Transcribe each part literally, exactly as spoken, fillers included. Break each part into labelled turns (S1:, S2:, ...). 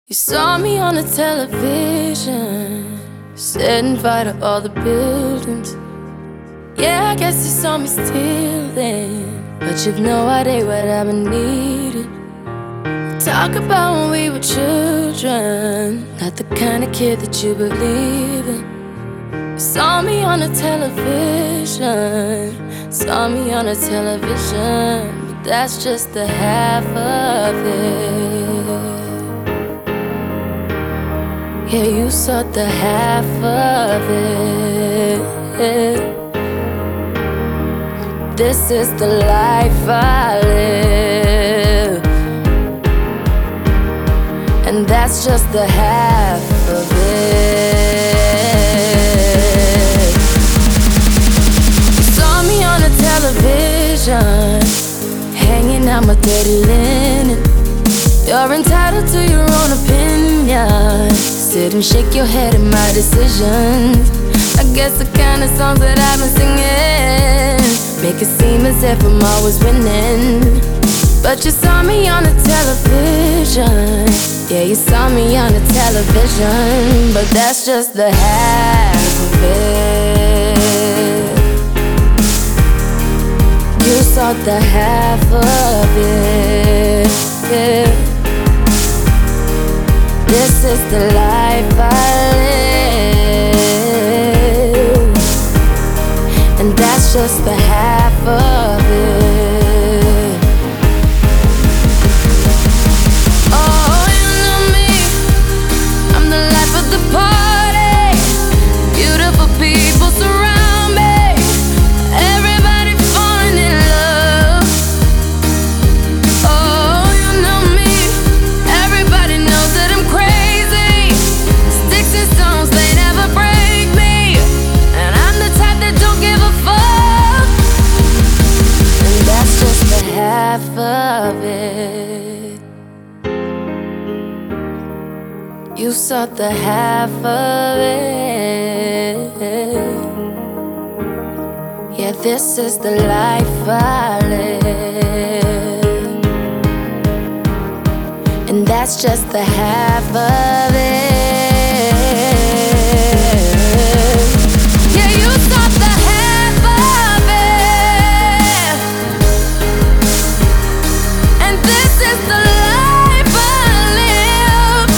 S1: You saw me on the television, setting fire to all the buildings. Yeah, I guess you saw me stealing, but you've no idea what I've been needing. Talk about when we were children, not the kind of kid that you believe in. You saw me on the television, saw me on the television, but that's just the half of it. Yeah, you saw the half of it. This is the life I live, and that's just the half of it. You saw me on the television, hanging out my dirty linen. You're entitled to your own opinion. Sit and shake your head at my decisions. I guess the kind of songs that I've been singing make it seem as if I'm always winning. But you saw me on the television. Yeah, you saw me on the television, but that's just the half of it. You saw the half of it, yeah. This is the life I live, and that's just the half of it. Oh, you know me, I'm the life of the party. Beautiful people surround me, everybody falling in love. Oh, you know me, everybody knows that I'm crazy. Sticks and stones, they never break me, and I'm the type that don't give a fuck. And that's just the half of it. You saw the half of it. Yeah, this is the life I live, and that's just the half of it. Yeah, you saw the half of it, and this is the life I live.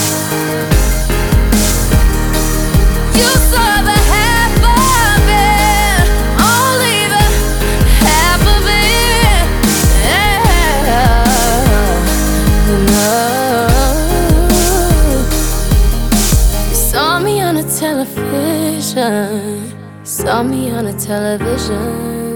S1: You saw the half of it, only the half of it. Yeah. No. You saw me on the television, saw me on the television.